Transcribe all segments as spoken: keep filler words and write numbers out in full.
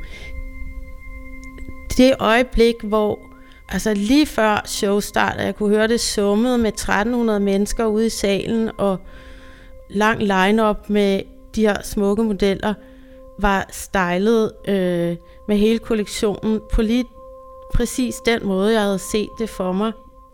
Det øjeblik, hvor altså lige før showstart, jeg kunne høre det summede med tretten hundrede mennesker ude i salen, og lang line-up med de her smukke modeller, var stylet øh, med hele kollektionen på lige præcis den måde, jeg havde set det for mig.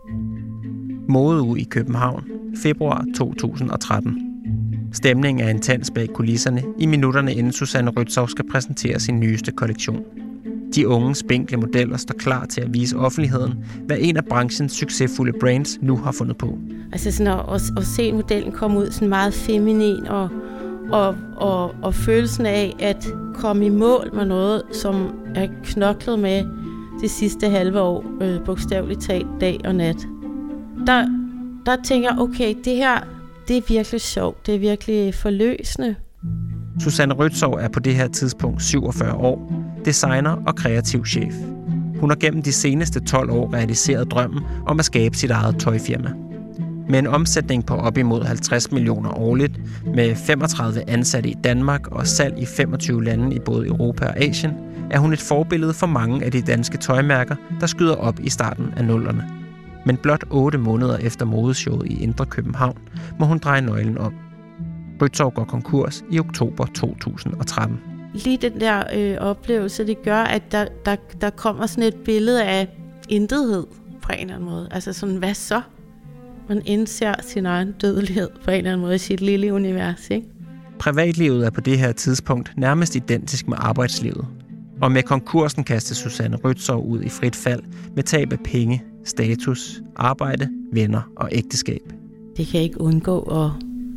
Modeuge i København, februar to tusind og tretten. Stemningen er intens bag kulisserne i minutterne inden Susanne Røtzou skal præsentere sin nyeste kollektion. De unge, spinkle modeller står klar til at vise offentligheden, hvad en af branchens succesfulde brands nu har fundet på. Altså sådan at, at, at se modellen komme ud sådan meget feminin, og, og, og, og følelsen af at komme i mål med noget, som er knoklet med de sidste halve år, øh, bogstaveligt talt dag og nat. Der, der tænker jeg, okay, det her, det er virkelig sjovt, det er virkelig forløsende. Susanne Røtzou er på det her tidspunkt syvogfyrre år, designer og kreativ chef. Hun har gennem de seneste tolv år realiseret drømmen om at skabe sit eget tøjfirma. Med en omsætning på op imod halvtreds millioner årligt, med femogtredive ansatte i Danmark og salg i femogtyve lande i både Europa og Asien, er hun et forbillede for mange af de danske tøjmærker, der skyder op i starten af nullerne. Men blot otte måneder efter modeshowet i Indre København, må hun dreje nøglen om. Røtzou går konkurs i oktober to tusind og tretten. Lige den der øh, oplevelse, det gør, at der, der, der kommer sådan et billede af intethed på en eller anden måde. Altså sådan, hvad så? Man indser sin egen dødelighed på en eller anden måde i sit lille univers, ikke? Privatlivet er på det her tidspunkt nærmest identisk med arbejdslivet. Og med konkursen kastes Susanne Røtzou ud i frit fald med tab af penge, status, arbejde, venner og ægteskab. Det kan ikke undgå at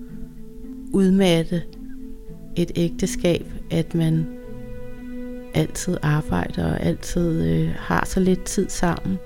udmatte et ægteskab, at man altid arbejder og altid øh, har så lidt tid sammen.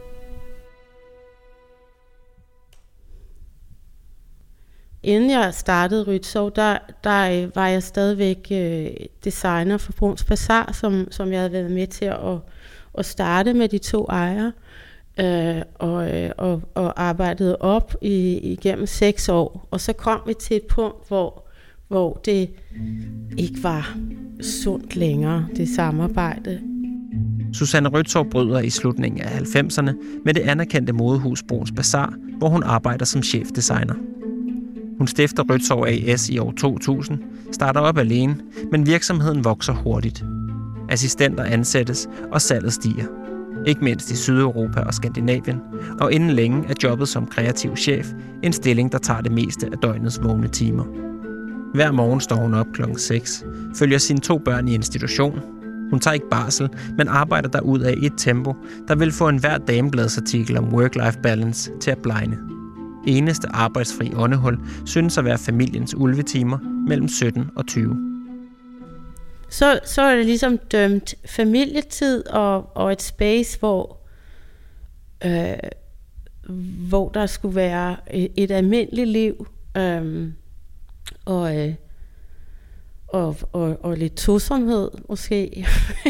Inden jeg startede Røtzou, der, der øh, var jeg stadigvæk øh, designer for Bruuns Bazaar, som, som jeg havde været med til at, at starte med de to ejere, øh, og, øh, og, og arbejdede op i, igennem seks år. Og så kom vi til et punkt, hvor hvor det ikke var sundt længere, det samarbejde. Susanne Røtzou bryder i slutningen af halvfemserne med det anerkendte modehus Bruuns Bazaar, hvor hun arbejder som chefdesigner. Hun stifter Røtzou A S i år to tusind, starter op alene, men virksomheden vokser hurtigt. Assistenter ansættes, og salget stiger. Ikke mindst i Sydeuropa og Skandinavien, og inden længe er jobbet som kreativ chef en stilling, der tager det meste af døgnets vågne timer. Hver morgen står hun op klokken seks, følger sine to børn i institution. Hun tager ikke barsel, men arbejder derudad i et tempo, der vil få enhver damebladsartikel om work-life balance til at blegne. Eneste arbejdsfri åndehul synes at være familiens ulvetimer mellem sytten og tyve. Så, så er det ligesom dømt familietid og, og et space, hvor, øh, hvor der skulle være et, et almindeligt liv, øh, Og, øh, og, og, og lidt tosomhed måske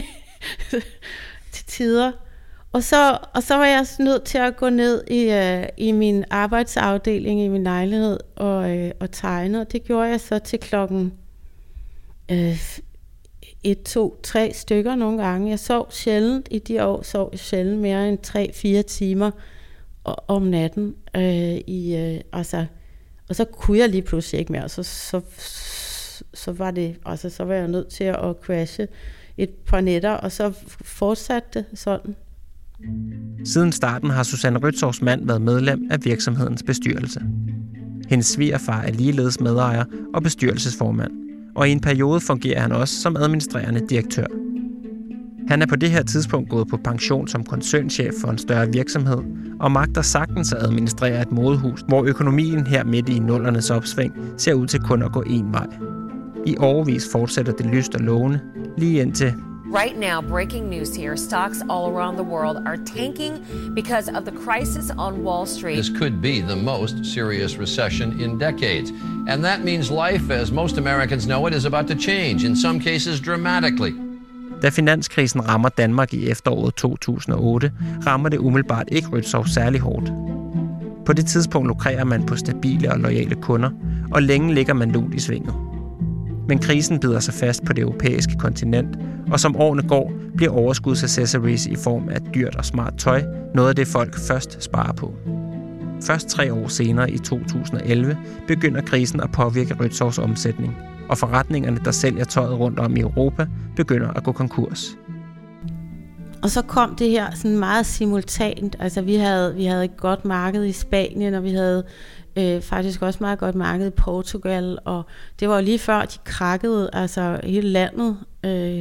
til tider. Og så, og så var jeg nødt til at gå ned i, øh, i min arbejdsafdeling i min lejlighed og, øh, og tegne. Og det gjorde jeg så til klokken øh, et, to, tre stykker nogle gange. Jeg sov sjældent i de år, sov jeg sjældent mere end tre, fire timer om natten. Øh, i, øh, altså Og så kunne jeg lige pludselig ikke mere, og så, så, så, var det, altså, så var jeg nødt til at crashe et par nætter, og så fortsatte det sådan. Siden starten har Susanne Røtzous mand været medlem af virksomhedens bestyrelse. Hendes svigerfar er ligeledes medejer og bestyrelsesformand, og i en periode fungerer han også som administrerende direktør. Han er på det her tidspunkt gået på pension som koncernchef for en større virksomhed, og magter sagtens at administrere et modehus, hvor økonomien her midt i nullernes opsving ser ud til kun at gå én vej. I årevis fortsætter det lyst og lovende, lige indtil... Right now, breaking news here. Stocks all around the world are tanking because of the crisis on Wall Street. This could be the most serious recession in decades. And that means life, as most Americans know it, is about to change, in some cases dramatically. Da finanskrisen rammer Danmark i efteråret to tusind og otte, rammer det umiddelbart ikke Røtzou særlig hårdt. På det tidspunkt lukrerer man på stabile og loyale kunder, og længe ligger man lunt i svinget. Men krisen bider sig fast på det europæiske kontinent, og som årene går, bliver overskudsaccessories i form af dyrt og smart tøj noget af det, folk først sparer på. Først tre år senere i to tusind og elleve begynder krisen at påvirke Rødtsovs omsætning, og forretningerne, der sælger tøjet rundt om i Europa, begynder at gå konkurs. Og så kom det her sådan meget simultant. Altså vi havde, vi havde et godt marked i Spanien, og vi havde øh, faktisk også meget godt marked i Portugal, og det var jo lige før de krakkede, altså hele landet øh,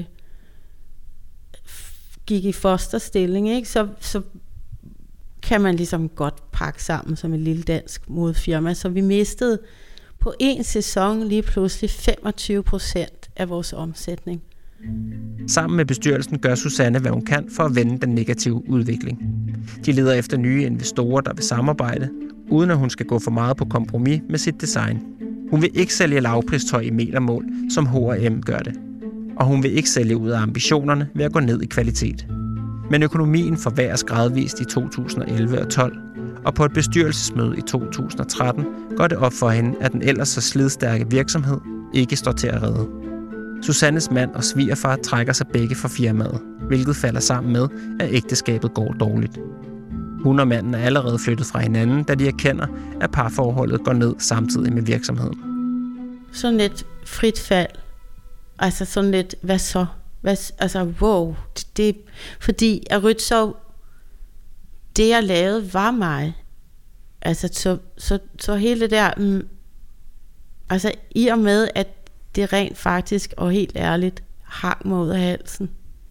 gik i fosterstilling, ikke? Så, så kan man ligesom godt pakke sammen som et lille dansk modefirma. Så vi mistede på en sæson lige pludselig femogtyve procent af vores omsætning. Sammen med bestyrelsen gør Susanne, hvad hun kan for at vende den negative udvikling. De leder efter nye investorer, der vil samarbejde, uden at hun skal gå for meget på kompromis med sit design. Hun vil ikke sælge lavpristøj i metermål, som H og M gør det. Og hun vil ikke sælge ud af ambitionerne ved at gå ned i kvalitet. Men økonomien forværres gradvist i to tusind og elleve og tolv, og på et bestyrelsesmøde i to tusind og tretten går det op for hende, at den ellers så slidstærke virksomhed ikke står til at redde. Susannes mand og svigerfar trækker sig begge fra firmaet, hvilket falder sammen med, at ægteskabet går dårligt. Hun og manden er allerede flyttet fra hinanden, da de erkender, at parforholdet går ned samtidig med virksomheden. Sådan et frit fald. Altså sådan lidt, hvad så? Hvad, altså, wow. Det, det, fordi at Rødtsov, det jeg lavede, var mig. Altså, så, så, så hele det der, mm, altså i og med, at det rent faktisk og helt ærligt hang mig ud af halsen,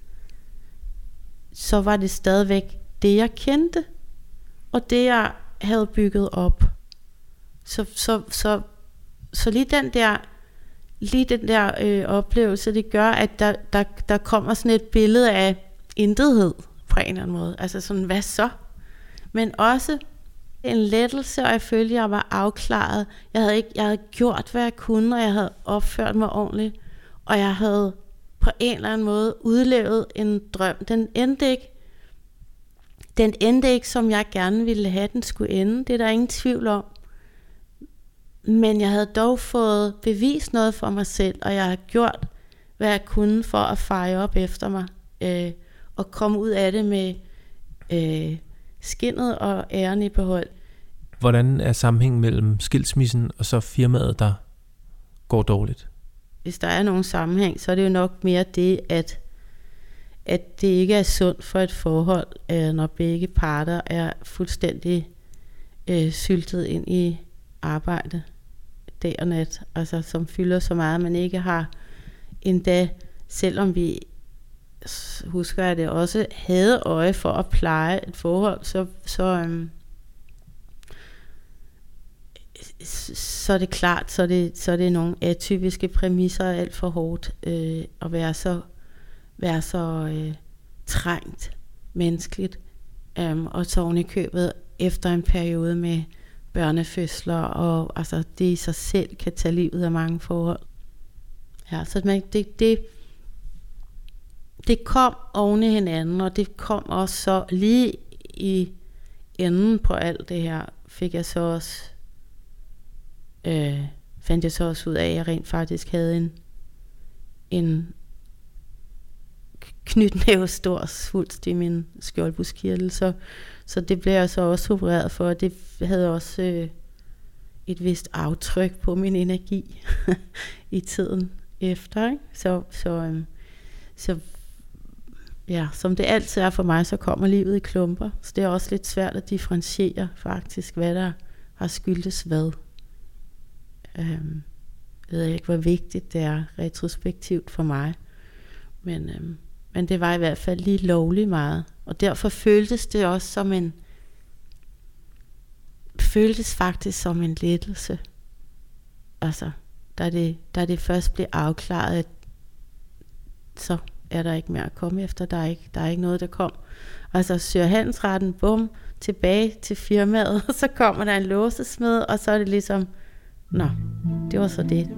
så var det stadigvæk det, jeg kendte, og det, jeg havde bygget op. Så, så, så, så lige den der, lige den der øh, oplevelse, det gør, at der, der, der kommer sådan et billede af intethed på en eller anden måde. Altså sådan, hvad så? Men også en lettelse, og jeg følte, at jeg var afklaret. Jeg havde, ikke, jeg havde gjort, hvad jeg kunne, og jeg havde opført mig ordentligt. Og jeg havde på en eller anden måde udlevet en drøm. Den endte ikke, den endte ikke, som jeg gerne ville have, den skulle ende. Det er der ingen tvivl om. Men jeg havde dog fået bevist noget for mig selv, og jeg havde gjort, hvad jeg kunne for at feje op efter mig. Øh, og komme ud af det med øh, skindet og æren i behold. Hvordan er sammenhængen mellem skilsmissen og så firmaet, der går dårligt? Hvis der er nogen sammenhæng, så er det jo nok mere det, at, at det ikke er sundt for et forhold, øh, når begge parter er fuldstændig øh, syltet ind i arbejde dag og nat, altså som fylder så meget, man ikke har endda, selvom vi husker jeg det også, havde øje for at pleje et forhold, så, så, øhm, så er det klart, så er det, så er det nogle atypiske præmisser, alt for hårdt øh, at være så, være så øh, trængt menneskeligt, øhm, og så oven i købet efter en periode med børnefødsler, og altså, det i sig selv kan tage livet af mange forhold. Ja, så man, det, det, det kom oven i hinanden, og det kom også så lige i enden på alt det her, fik jeg så også, øh, fandt jeg så også ud af, at jeg rent faktisk havde en, en knytnæve stor svulst i min skjoldbuskirtel, så, så det blev jeg så også opereret for, og det havde også øh, et vist aftryk på min energi i tiden efter, ikke? Så, så, øh, så ja, som det altid er for mig, så kommer livet i klumper, så det er også lidt svært at differentiere faktisk, hvad der har skyldtes hvad. Øhm, jeg ved ikke, hvor vigtigt det er retrospektivt for mig, men øhm, Men det var i hvert fald lige lovligt meget. Og derfor føltes det også som en... Føltes faktisk som en lettelse. Altså, da det, da det først blev afklaret, at så er der ikke mere at komme efter. Der er ikke, der er ikke noget, der kom. Altså, søger handelsretten, bum, tilbage til firmaet. Og så kommer der en låsesmed, og så er det ligesom... Nå, det var så det.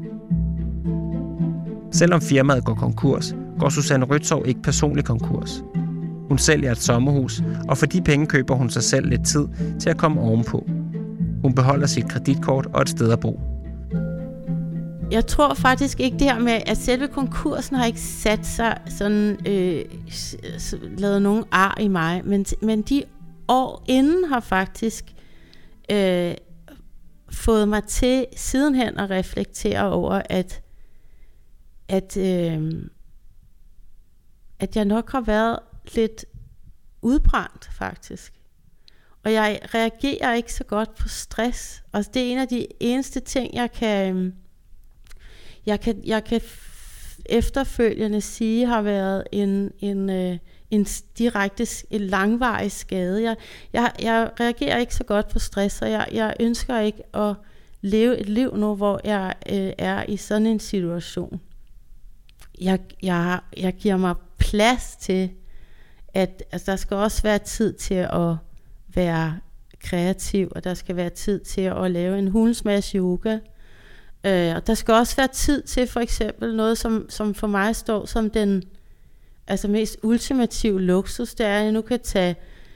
Selvom firmaet går konkurs, går Susanne Rødtsov ikke personligt konkurs. Hun sælger et sommerhus, og for de penge køber hun sig selv lidt tid til at komme ovenpå. Hun beholder sit kreditkort og et sted at bo. jeg tror faktisk ikke det her med, at selve konkursen har ikke sat sig sådan, øh, lavet nogen ar i mig, men, men de år inden har faktisk øh, fået mig til sidenhen at reflektere over, at, at, øh, at jeg nok har været lidt udbrændt faktisk. Og jeg reagerer ikke så godt på stress. Og det er en af de eneste ting, jeg kan, jeg kan, jeg kan efterfølgende sige, har været en, en, en direkte, en langvarig skade. Jeg, jeg, jeg reagerer ikke så godt på stress, og jeg, jeg ønsker ikke at leve et liv nu, hvor jeg øh, er i sådan en situation. Jeg, jeg, jeg giver mig plads til, at altså, der skal også være tid til at være kreativ, og der skal være tid til at lave en hulens masse yoga. Øh, og der skal også være tid til for eksempel noget, som, som for mig står som den altså mest ultimative luksus, det er, at jeg nu kan tage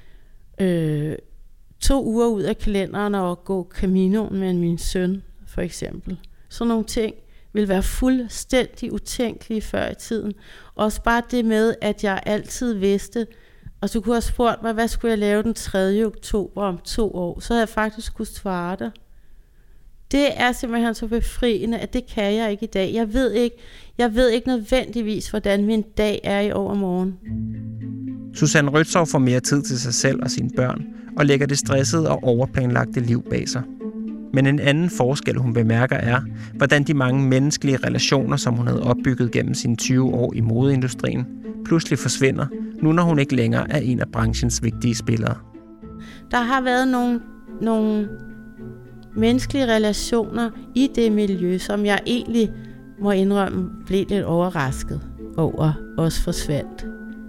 øh, to uger ud af kalenderen og gå Caminoen med min søn, for eksempel. Sådan nogle ting vil være fuldstændig utænkelige før i tiden. Også bare det med, at jeg altid vidste, og du kunne have spurgt mig, hvad skulle jeg lave den tredje oktober om to år, så havde jeg faktisk kunne svare dig. Det er simpelthen så befriende, at det kan jeg ikke i dag. Jeg ved ikke, jeg ved ikke nødvendigvis, hvordan min dag er i overmorgen. Susanne Røtzou får mere tid til sig selv og sine børn, og lægger det stressede og overplanlagte liv bag sig. Men en anden forskel, hun bemærker, er, hvordan de mange menneskelige relationer, som hun havde opbygget gennem sine tyve år i modeindustrien, pludselig forsvinder, nu når hun ikke længere er en af branchens vigtige spillere. Der har været nogle, nogle menneskelige relationer i det miljø, som jeg egentlig må indrømme, blev lidt overrasket over, også forsvandt.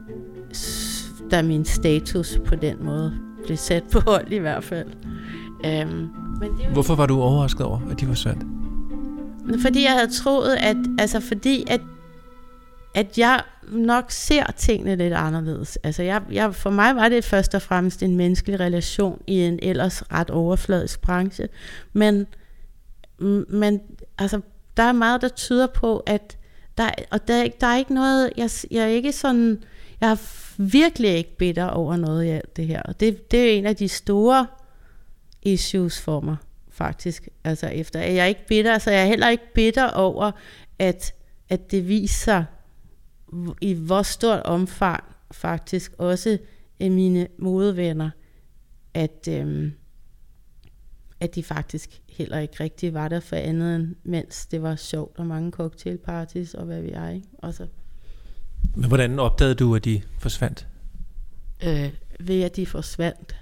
Da min status på den måde blev sat på hold i hvert fald. Um, men det var... Hvorfor var du overrasket over, at de forsvandt? Fordi jeg havde troet, at, altså fordi at, at jeg nok ser tingene lidt anderledes. Altså jeg, jeg, for mig var det først og fremmest en menneskelig relation i en ellers ret overfladisk branche. Men, men altså, der er meget, der tyder på, at der, og der, der er ikke noget, jeg, jeg er ikke sådan, jeg er virkelig ikke bitter over noget i alt det her. Og det, det er en af de store issues for mig, faktisk. Altså efter, jeg er ikke bitter, så jeg er heller ikke bitter over, at, at det viser i hvor stort omfang faktisk også af mine modevenner, at, øhm, at de faktisk heller ikke rigtig var der for andet end, mens det var sjovt og mange cocktailparties og hvad ved jeg, ikke? Og så, Men hvordan opdagede du, at de forsvandt? Øh, ved at de forsvandt.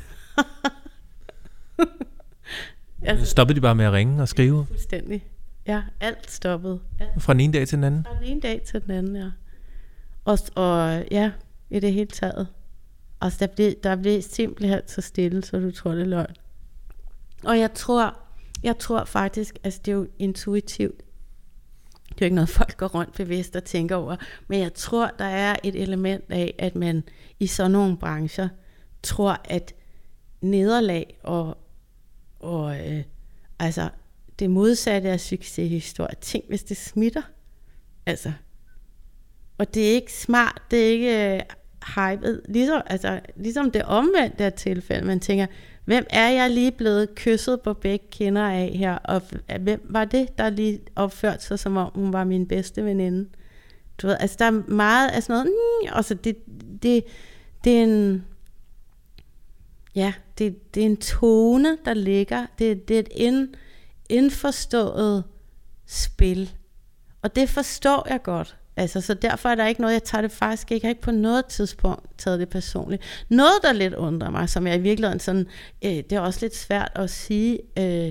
altså, stoppede de bare med at ringe og skrive? Fuldstændig. Ja, alt stoppede. Alt. Fra den ene dag til den anden? Fra den ene dag til den anden, ja. Og, og ja, i det hele taget. Altså, der blev, der blev simpelthen så stille, så du tror, det er løgn. Og jeg tror, jeg tror faktisk, altså det er jo intuitivt. Det er jo ikke noget, folk går rundt bevidst og tænker over. Men jeg tror, der er et element af, at man i sådan nogle brancher tror, at nederlag og, og øh, altså det modsatte af succeshistorie. Tænk, hvis det smitter. Altså. Og det er ikke smart, det er ikke øh, hypet. Ligesom, altså, ligesom det omvendte af tilfælde. Man tænker, hvem er jeg lige blevet kysset på begge kinder af her? Og hvem var det, der lige opførte sig, som om hun var min bedste veninde? Du ved, altså der er meget af sådan noget. Mm, altså det, det, det er en... Ja, det, det er en tone, der ligger. Det, det er et ind, indforstået spil. Og det forstår jeg godt. Altså, så derfor er der ikke noget, jeg tager det faktisk ikke. Jeg har ikke på noget tidspunkt taget det personligt. Noget, der lidt undrer mig, som jeg i virkeligheden sådan, øh, det er også lidt svært at sige, øh,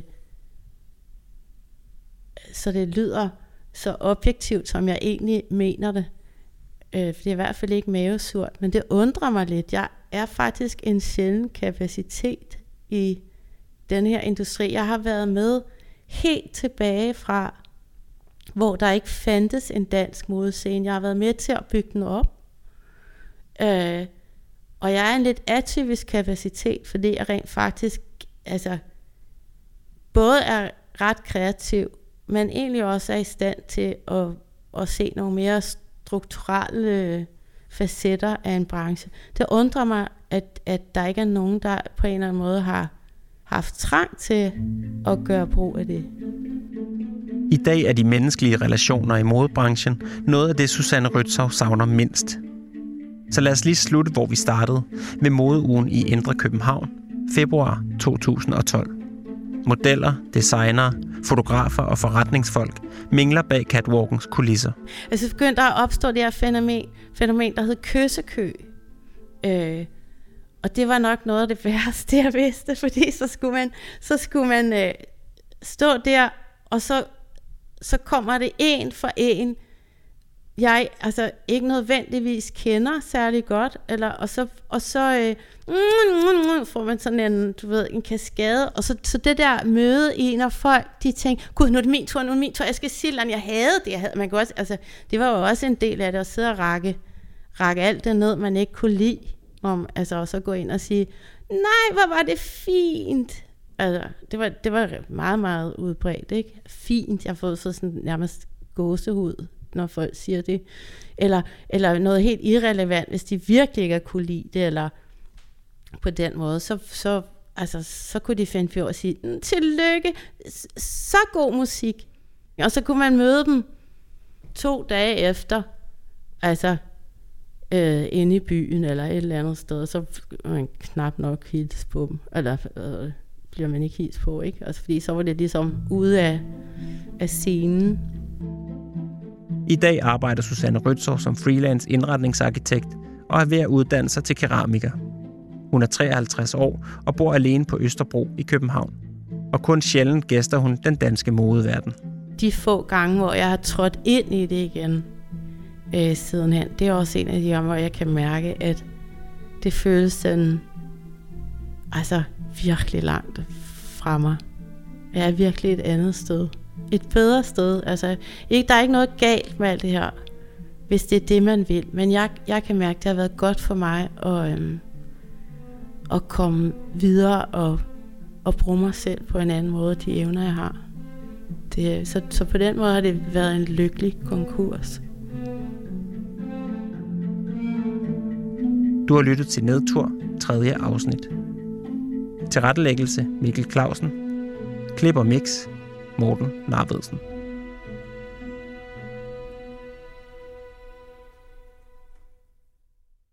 så det lyder så objektivt, som jeg egentlig mener det. Øh, for det er i hvert fald ikke mavesurt, men det undrer mig lidt. Jeg er faktisk en sjælden kapacitet i den her industri. Jeg har været med helt tilbage fra, hvor der ikke fandtes en dansk modescene. Jeg har været med til at bygge den op. Øh, og jeg er en lidt atypisk kapacitet, fordi jeg rent faktisk altså, både er ret kreativ, man egentlig også er i stand til at, at se nogle mere strukturelle facetter af en branche. Det undrer mig, at, at der ikke er nogen, der på en eller anden måde har haft trang til at gøre brug af det. I dag er de menneskelige relationer i modebranchen noget af det, Susanne Røtzau savner mindst. Så lad os lige slutte, hvor vi startede, med modeugen i Indre København, februar to tusind og tolv. Modeller, designere, fotografer og forretningsfolk mingler bag catwalkens kulisser. Altså begyndte der at opstå det her fænomen, fænomen der hed kyssekø. Øh, og det var nok noget af det værste, jeg vidste, fordi så skulle man, så skulle man øh, stå der, og så, så kommer det en for en, jeg altså ikke nødvendigvis kender særlig godt, eller, og så, og så øh, mm, mm, får man sådan en, du ved, en kaskade, og så, så det der møde i, når folk, de tænker, gud, nu er det min tur, nu er det min tur, jeg skal sige, at jeg havde det, jeg havde, man kunne også, altså, det var jo også en del af det, at sidde og rakke, rakke alt det ned, man ikke kunne lide, om, altså, og så gå ind og sige, nej, hvor var det fint, altså, det var, det var meget, meget udbredt, ikke, fint, jeg har fået så sådan nærmest gåsehud, når folk siger det, eller, eller noget helt irrelevant, hvis de virkelig ikke kunne lide det, eller på den måde, så, så, altså, så kunne de finde på at sige, tillykke, så god musik. Og så kunne man møde dem to dage efter, altså øh, inde i byen, eller et eller andet sted, så man knap nok hils på dem, eller øh, bliver man ikke hils på, ikke? Altså, fordi så var det ligesom ude af, af scenen. I dag arbejder Susanne Røtzau som freelance indretningsarkitekt og er ved at uddanne sig til keramiker. Hun er treoghalvtreds år og bor alene på Østerbro i København. Og kun sjældent gæster hun den danske modeverden. De få gange, hvor jeg har trådt ind i det igen øh, sidenhen, det er også en af de gange, hvor jeg kan mærke, at det føles sådan, altså virkelig langt fra mig. Jeg er virkelig et andet sted. Et bedre sted. Altså, ikke, der er ikke noget galt med alt det her, hvis det er det, man vil. Men jeg, jeg kan mærke, at det har været godt for mig at, øhm, at komme videre og, og bruge mig selv på en anden måde, de evner, jeg har. Det, så, så på den måde har det været en lykkelig konkurs. Du har lyttet til Nedtur, tredje afsnit. Tilrettelæggelse Mikkel Clausen. Klip og mix Morten Narvedsen.